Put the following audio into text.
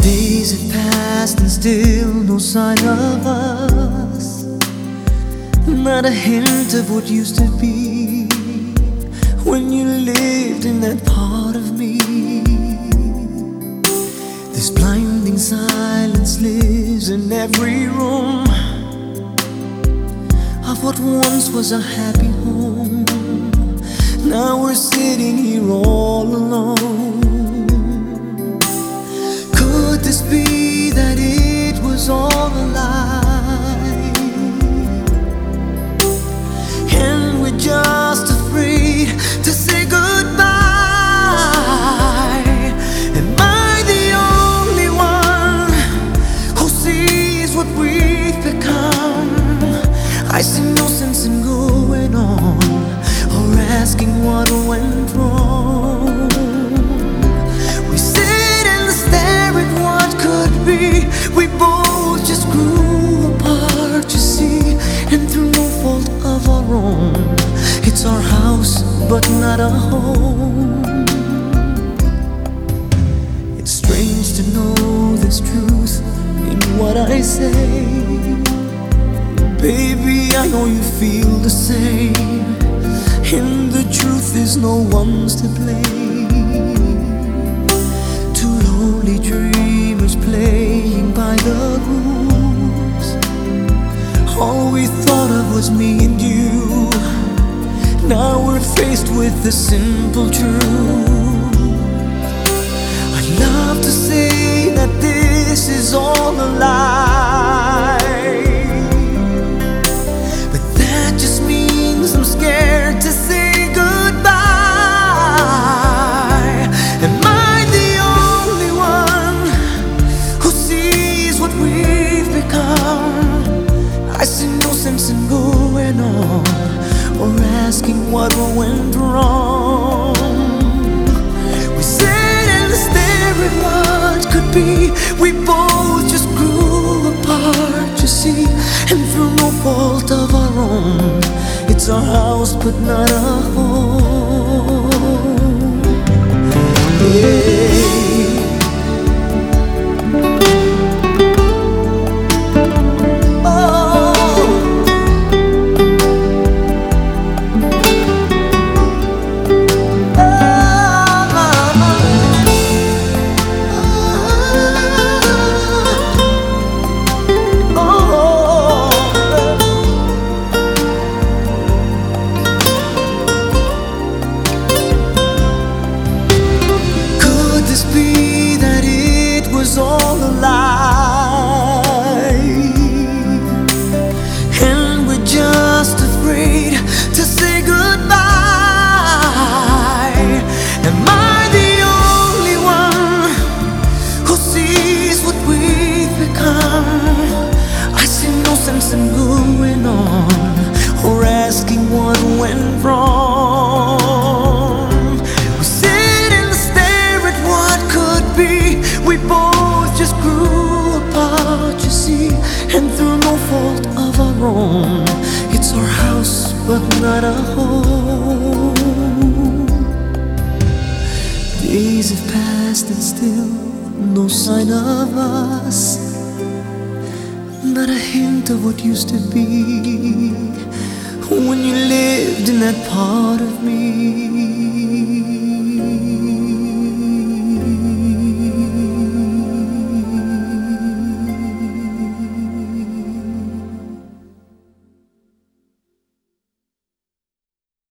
Days have passed and still no sign of us. Not a hint of what used to be when you lived in that part of me. This blinding silence lives in every room of what once was a happy home. Now we're sitting here all alone. Could this be that it was all a lie, and we're just afraid to say goodbye? Am I the only one who sees what we've become? I see no sense in going on or asking what went wrong. We sit and stare at what could be. We both just grew apart, you see, and through no fault of our own. It's our house, but not a home. It's strange to know this truth in what I say. Baby, I know you feel the same, and the truth is no one's to blame. Two lonely dreamers playing by the rules. All we thought of was me and you. Now we're faced with the simple truth. I'd love to say that this is all a lie, but that just means I'm scared to say goodbye. Am I the only one who sees what we've become? I see no sense in going on or asking what went wrong. We sit and stare at what could be. We both just grew apart, you see, and through no fault of our own. It's our house, but not a home. Yeah. Be that it was all a lie, and we're just afraid to say goodbye. Am I the only one who sees what we've become? I see no sense in going on or asking what went wrong. We both just grew apart, you see, and through no fault of our own. It's our house, but not a home. Days have passed and still no sign of us. Not a hint of what used to be when you lived in that part of me.